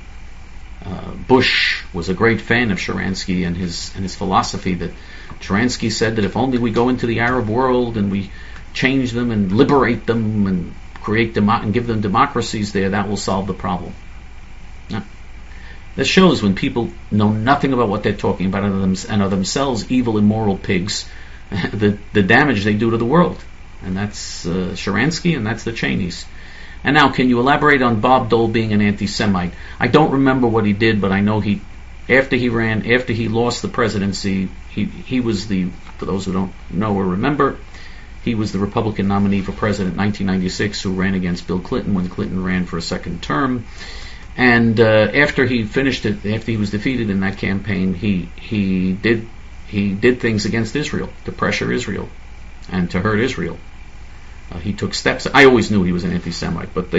Bush was a great fan of Sharansky and his philosophy. That Sharansky said that if only we go into the Arab world and we change them and liberate them and create and give them democracies there, that will solve the problem. Now, this shows when people know nothing about what they're talking about and are themselves evil, immoral pigs, the damage they do to the world. And that's Sharansky, and that's the Cheneys. And now, can you elaborate on Bob Dole being an anti-Semite? I don't remember what he did, but I know after he lost the presidency, he was for those who don't know or remember, he was the Republican nominee for president in 1996 who ran against Bill Clinton when Clinton ran for a second term. And after he was defeated in that campaign, he did things against Israel, to pressure Israel and to hurt Israel. He took steps. I always knew he was an anti-Semite, but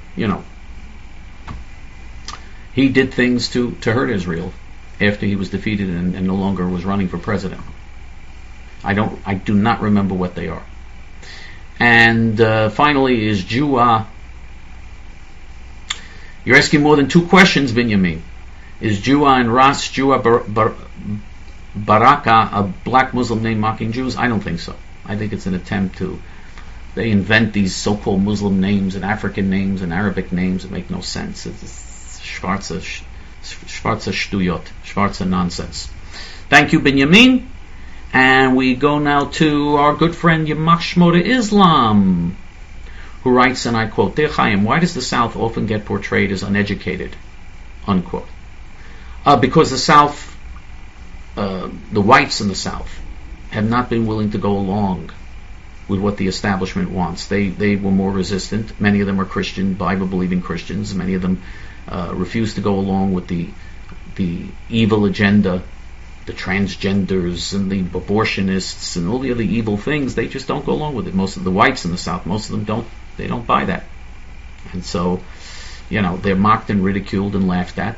he did things to hurt Israel after he was defeated and no longer was running for president. I do not remember what they are. And finally, is Jua. You're asking more than two questions, Binyamin. Is Jua and Ras Jua Baraka a black Muslim name mocking Jews? I don't think so. I think it's an attempt to. They invent these so-called Muslim names and African names and Arabic names that make no sense. It's schwarze Stuyot, schwarze nonsense. Thank you, Binyamin. And we go now to our good friend Yamach Shmoda Islam, who writes, and I quote, Dear Chaim, why does the South often get portrayed as uneducated? Unquote. Because the South, the whites in the South, have not been willing to go along with what the establishment wants. They were more resistant. Many of them are Christian, Bible-believing Christians. Many of them refused to go along with the evil agenda, the transgenders and the abortionists and all the other evil things. They just don't go along with it. Most of the whites in the South, most of them don't. They don't buy that, and so they're mocked and ridiculed and laughed at.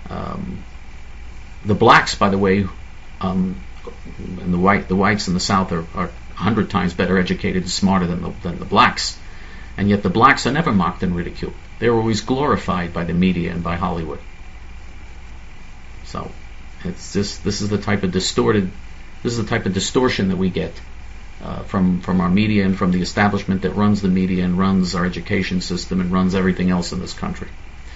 The blacks, by the way, and the whites in the South are 100 times better educated and smarter than the blacks, and yet the blacks are never mocked and ridiculed. They're always glorified by the media and by Hollywood. So this is the type of distortion that we get from our media and from the establishment that runs the media and runs our education system and runs everything else in this country.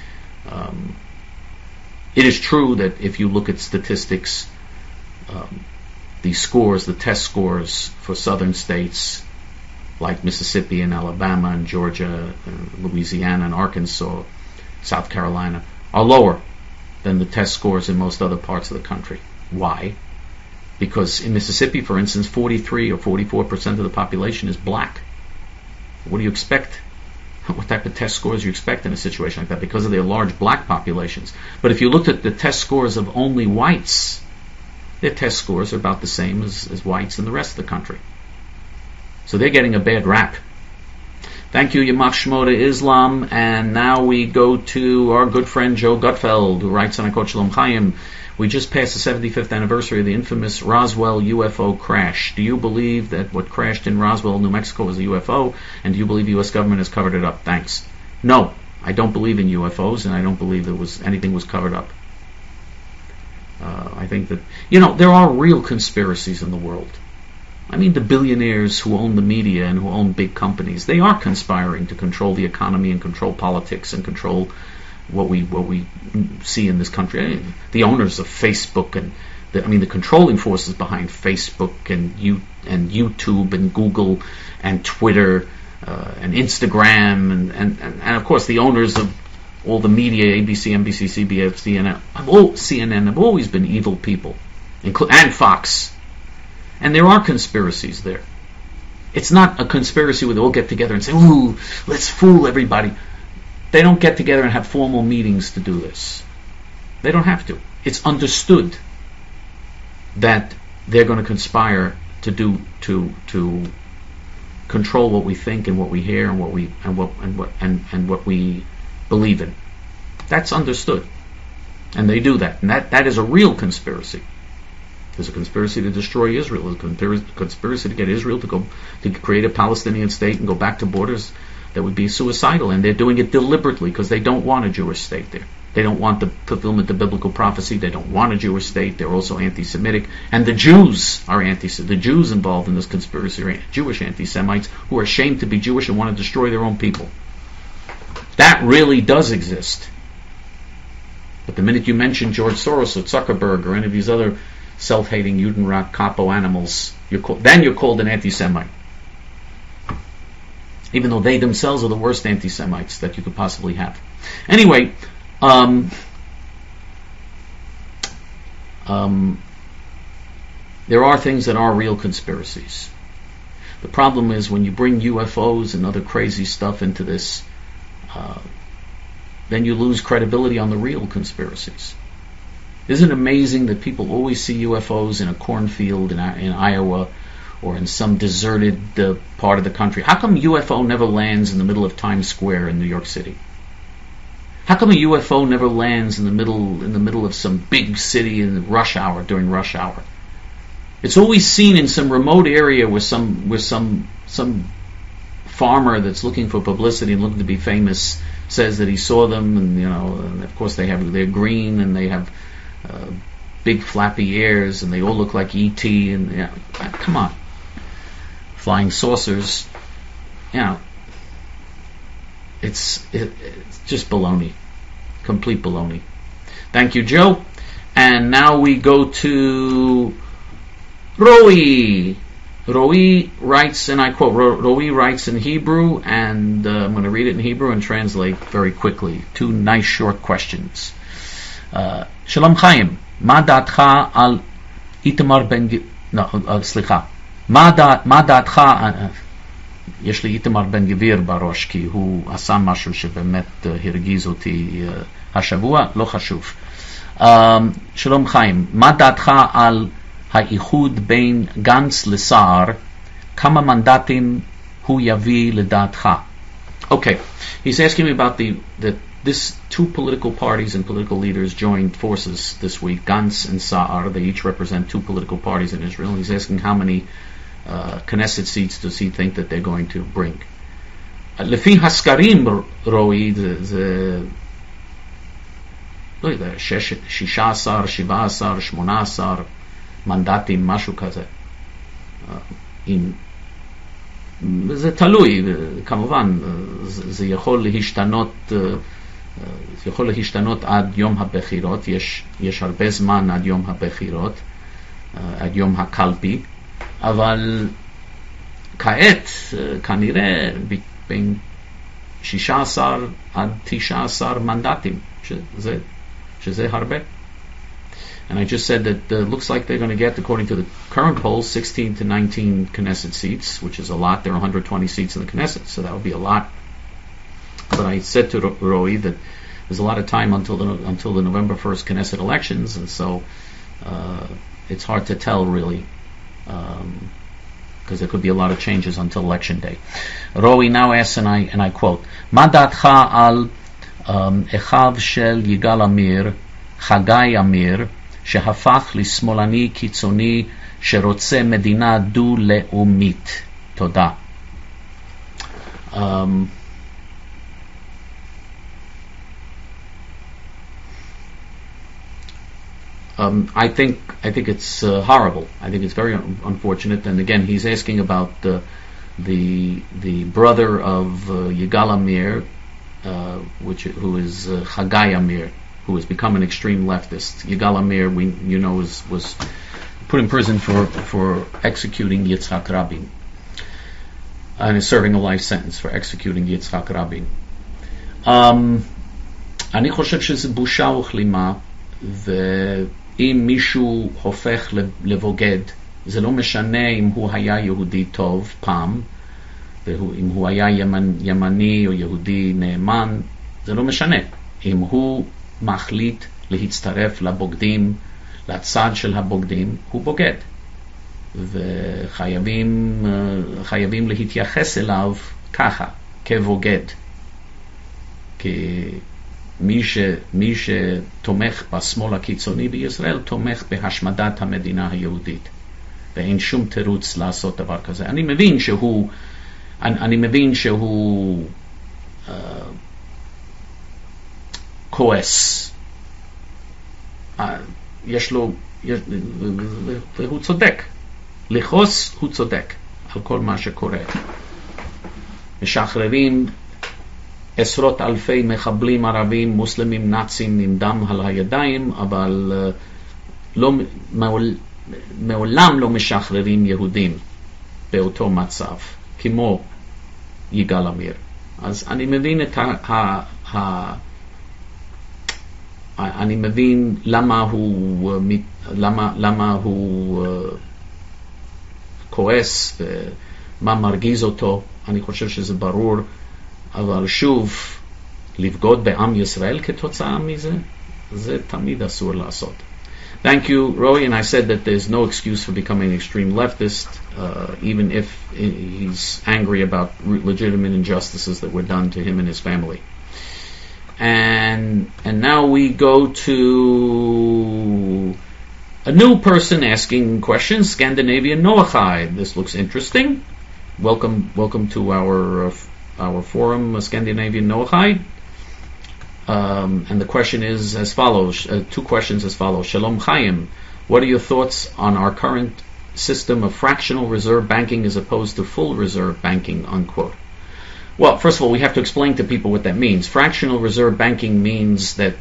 It is true that if you look at statistics, the test scores for southern states like Mississippi and Alabama and Georgia and Louisiana and Arkansas, South Carolina, are lower than the test scores in most other parts of the country. Why? Because in Mississippi, for instance, 43 or 44% of the population is black. What do you expect? What type of test scores do you expect in a situation like that? Because of their large black populations. But if you looked at the test scores of only whites, their test scores are about the same as whites in the rest of the country. So they're getting a bad rap. Thank you, Yamach Shmo to Islam. And now we go to our good friend Joe Gutfeld, who writes on Akot Shalom Chaim. We just passed the 75th anniversary of the infamous Roswell UFO crash. Do you believe that what crashed in Roswell, New Mexico was a UFO? And do you believe the U.S. government has covered it up? Thanks. No, I don't believe in UFOs, and I don't believe anything was covered up. I think that, there are real conspiracies in the world. I mean, the billionaires who own the media and who own big companies, they are conspiring to control the economy and control politics and control what we see in this country. The owners of Facebook and the controlling forces behind Facebook and YouTube and Google and Twitter and Instagram and of course the owners of all the media, ABC, NBC, CBS, CNN have always been evil people, and Fox. And there are conspiracies there. It's not a conspiracy where they all get together and say, "Ooh, let's fool everybody." They don't get together and have formal meetings to do this. They don't have to. It's understood that they're going to conspire to control what we think and what we hear and what we believe in. That's understood, and they do that. And that is a real conspiracy. There's a conspiracy to destroy Israel. There's a conspiracy to get Israel to create a Palestinian state and go back to borders that would be suicidal, and they're doing it deliberately because they don't want a Jewish state there. They don't want the fulfillment of biblical prophecy. They don't want a Jewish state. They're also anti-Semitic, and the Jews are the Jews involved in this conspiracy are Jewish anti-Semites who are ashamed to be Jewish and want to destroy their own people. That really does exist. But the minute you mention George Soros or Zuckerberg or any of these other self-hating Judenrat capo animals, then you're called an anti-Semite. Even though they themselves are the worst anti-Semites that you could possibly have. Anyway, there are things that are real conspiracies. The problem is when you bring UFOs and other crazy stuff into this, then you lose credibility on the real conspiracies. Isn't it amazing that people always see UFOs in a cornfield in Iowa or in some deserted part of the country? How come a UFO never lands in the middle of Times Square in New York City? How come a UFO never lands in the middle of some big city in rush hour, during rush hour? It's always seen in some remote area where some farmer that's looking for publicity and looking to be famous says that he saw them, and of course they're green and they have big flappy ears and they all look like E.T. and come on, flying saucers, it's just baloney, complete baloney. Thank you, Joe. And now we go to Roi. Roi writes, and I quote, Roi writes in Hebrew, and I'm going to read it in Hebrew and translate very quickly. 2 nice short questions. Shalom Chaim, מה דעתך על איתמר בן סליחה, מה דעתך, יש לי איתמר בן גביר בראש כי הוא עשה משהו שבאמת הרגיז אותי השבוע, לא חשוב. שלום חיים, מה דעתך על האיחוד בין גנץ לסער, כמה מנדטים הוא יביא לדעתך? Okay, he's asking me about this 2 political parties and political leaders joined forces this week, Gantz and Sa'ar. They each represent 2 political parties in Israel. And he's asking how many Knesset seats does he think that they're going to bring. לפי הסקרים, רואי, זה 16, 17, 18 מנדטים, משהו כזה. זה תלוי, כמובן, זה יכול להשתנות עד יום הבחירות, יש הרבה זמן עד יום הבחירות, עד יום הקלפי, אבל כעת כנראה בין 16 עד 19 מנדטים, שזה הרבה. And I just said that looks like they're going to get, according to the current polls, 16 to 19 Knesset seats, which is a lot. There are 120 seats in the Knesset, so that would be a lot. But I said to Roy that there's a lot of time until the November 1st Knesset elections, and so it's hard to tell really, because there could be a lot of changes until election day. Roy now asks, and I quote, "Ma da'atcha al אחיו של יגאל עמיר, חגי עמיר, שהפך לשמאלני קיצוני שרוצה מדינה דו-לאומית." תודה. I think it's horrible. I think it's very unfortunate. And again, he's asking about the brother of Yigal Amir, who is Chagai Amir, who has become an extreme leftist. Yigal Amir, was put in prison for executing Yitzhak Rabin, and is serving a life sentence for executing Yitzhak Rabin. אני חושב שזה בושה וכלימה, ואם מישהו הופך לבוגד, זה לא משנה אם הוא היה יהודי טוב פעם, ואם הוא היה ימני או יהודי נאמן, זה לא משנה. אם הוא מחליט להצטרף לבוגדים, לצד של הבוגדים, הוא בוגד. וחייבים להתייחס אליו ככה, כבוגד. כי מי שתומך בשמאל הקיצוני בישראל, תומך בהשמדת המדינה היהודית. ואין שום תירוץ לעשות דבר כזה. אני מבין שהוא כועס. והוא צודק. לכעוס הוא צודק על כל מה שקורה. משחררים עשרות אלפי מחבלים ערבים, מוסלמים, נאצים עם דם על הידיים, אבל מעולם לא משחררים יהודים באותו מצב, כמו יגאל עמיר. אז אני מבין אני מבין למה הוא כועס ומה מרגיז אותו. אני חושב שזה ברור, אבל שוב, לבגוד בעם ישראל כתוצאה מזה, זה תמיד אסור לעשות. Thank you, Roy, and I said that there's no excuse for becoming an extreme leftist, even if he's angry about legitimate injustices that were done to him and his family. And now we go to a new person asking questions, Scandinavian Noachide. This looks interesting. Welcome to our forum, Scandinavian Noachide. And the question is as follows, two questions as follows. Shalom Chaim, what are your thoughts on our current system of fractional reserve banking as opposed to full reserve banking, unquote? Well, first of all, we have to explain to people what that means. Fractional reserve banking means that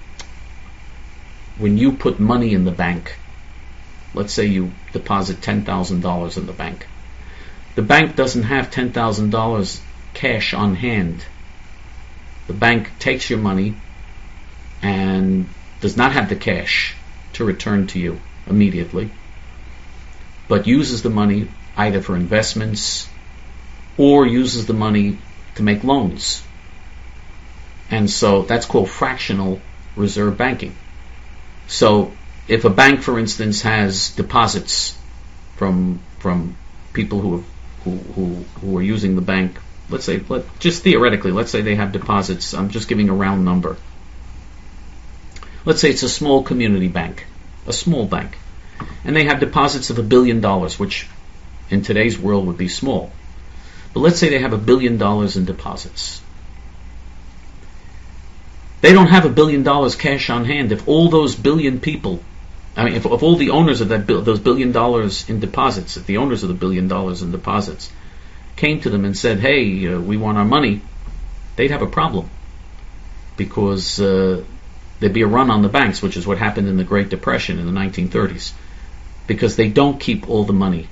when you put money in the bank, let's say you deposit $10,000 in the bank doesn't have $10,000 cash on hand. The bank takes your money and does not have the cash to return to you immediately, but uses the money either for investments or uses the money to make loans. And so that's called fractional reserve banking. So if a bank, for instance, has deposits from people who are using the bank, let's say, just theoretically, let's say they have deposits, I'm just giving a round number. Let's say it's a small community bank, a small bank, and they have deposits of $1 billion, which in today's world would be small. But let's say they have $1 billion in deposits. They don't have $1 billion cash on hand. If all those billion people, if all the owners of those $1 billion in deposits, if the owners of the $1 billion in deposits came to them and said, hey, we want our money, they'd have a problem, because there'd be a run on the banks, which is what happened in the Great Depression in the 1930s, because they don't keep all the money.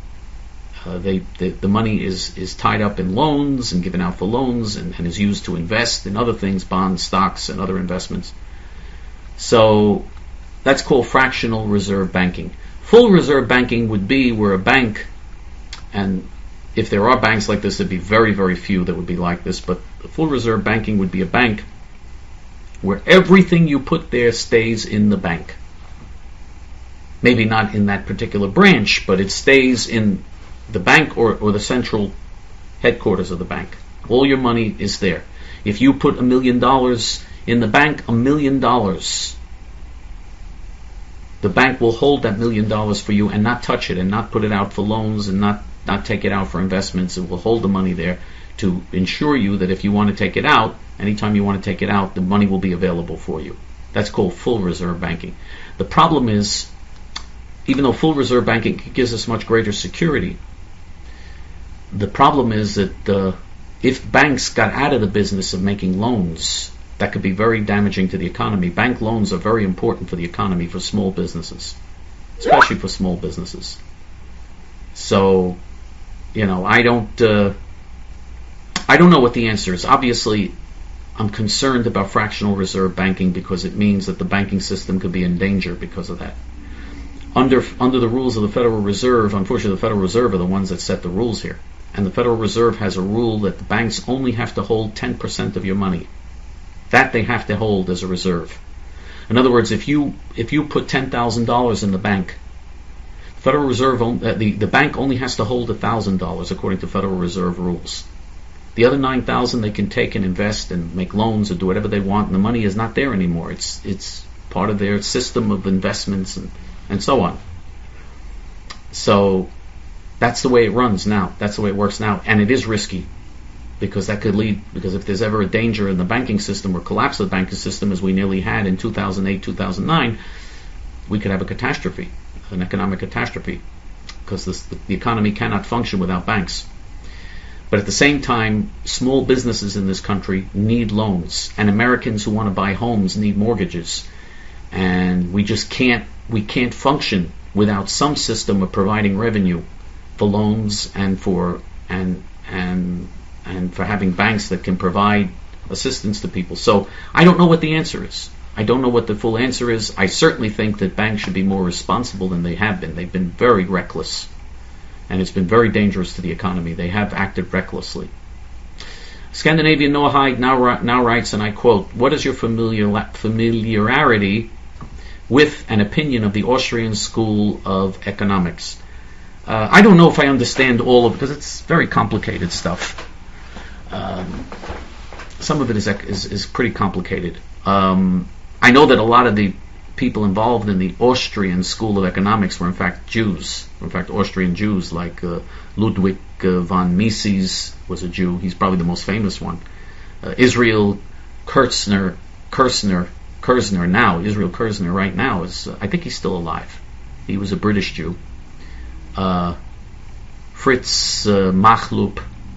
The money is tied up in loans and given out for loans and is used to invest in other things, bonds, stocks, and other investments. So that's called fractional reserve banking. Full reserve banking would be where a bank, and if there are banks like this, there'd be very, very few that would be like this, but full reserve banking would be a bank where everything you put there stays in the bank. Maybe not in that particular branch, but it stays in the bank or the central headquarters of the bank. All your money is there. If you put $1 million in the bank, $1 million, the bank will hold that $1 million for you and not touch it and not put it out for loans and not take it out for investments. It will hold the money there to ensure you that if you want to take it out, anytime you want to take it out, the money will be available for you. That's called full reserve banking. The problem is, even though full reserve banking gives us much greater security, the problem is that if banks got out of the business of making loans, that could be very damaging to the economy. Bank loans are very important for the economy, for small businesses, especially for small businesses. So, I don't know what the answer is. Obviously, I'm concerned about fractional reserve banking because it means that the banking system could be in danger because of that. Under the rules of the Federal Reserve, unfortunately the Federal Reserve are the ones that set the rules here. And the Federal Reserve has a rule that the banks only have to hold 10% of your money. That they have to hold as a reserve. In other words, if you put $10,000 in the bank, Federal Reserve the bank only has to hold $1,000 according to Federal Reserve rules. The other $9,000 they can take and invest and make loans or do whatever they want, and the money is not there anymore. It's part of their system of investments and so on. So that's the way it runs now. That's the way it works now, and it is risky because that could lead. Because if there's ever a danger in the banking system or collapse of the banking system, as we nearly had in 2008, 2009, we could have a catastrophe, an economic catastrophe, because the economy cannot function without banks. But at the same time, small businesses in this country need loans, and Americans who want to buy homes need mortgages, and we can't function without some system of providing revenue for loans and for having banks that can provide assistance to people. So I don't know what the answer is. I don't know what the full answer is. I certainly think that banks should be more responsible than they have been. They've been very reckless, and it's been very dangerous to the economy. They have acted recklessly. Scandinavian Noahide now writes, and I quote, "What is your familiarity with an opinion of the Austrian School of Economics?" I don't know if I understand all of it, because it's very complicated stuff. Some of it is pretty complicated. I know that a lot of the people involved in the Austrian School of Economics were in fact Jews, Austrian Jews, like Ludwig von Mises was a Jew. He's probably the most famous one. Israel Kirzner right now is, I think he's still alive. He was a British Jew. Fritz Machlup.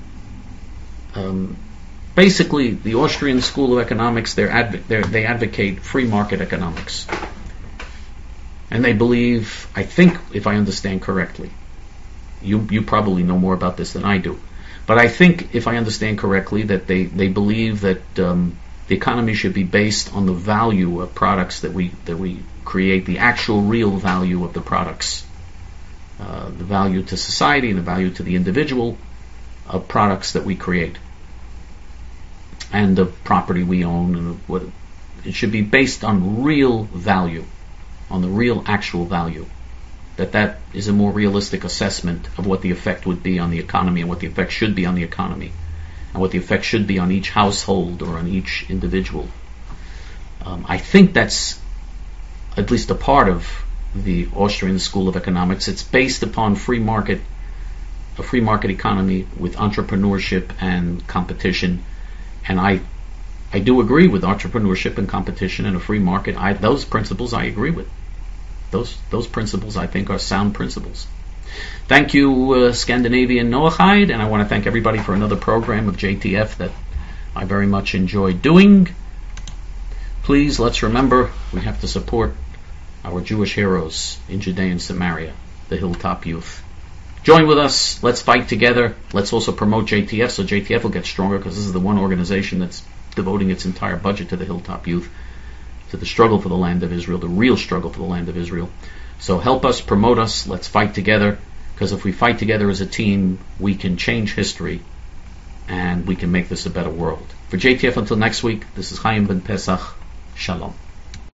Basically, the Austrian School of Economics, they advocate free market economics. And they believe, I think, if I understand correctly, you probably know more about this than I do, but I think, if I understand correctly, that they believe that the economy should be based on the value of products that we create, the actual real value of the products, the value to society and the value to the individual of products that we create, and the property we own, and what it should be based on real value, on the real actual value. That is a more realistic assessment of what the effect would be on the economy, and what the effect should be on the economy, and what the effect should be on each household or on each individual. I think that's at least a part of the Austrian School of Economics. It's based upon a free market economy with entrepreneurship and competition. And I do agree with entrepreneurship and competition and a free market. Those principles I agree with. Those principles I think are sound principles. Thank you, Scandinavian Noahide, and I want to thank everybody for another program of JTF that I very much enjoyed doing. Please, let's remember we have to support our Jewish heroes in Judea and Samaria, the Hilltop Youth. Join with us. Let's fight together. Let's also promote JTF so JTF will get stronger, because this is the one organization that's devoting its entire budget to the Hilltop Youth. to the struggle for the land of Israel, the real struggle for the land of Israel. So help us, promote us, let's fight together, because if we fight together as a team, we can change history and we can make this a better world. For JTF until next week, this is Chaim Ben Pesach. Shalom.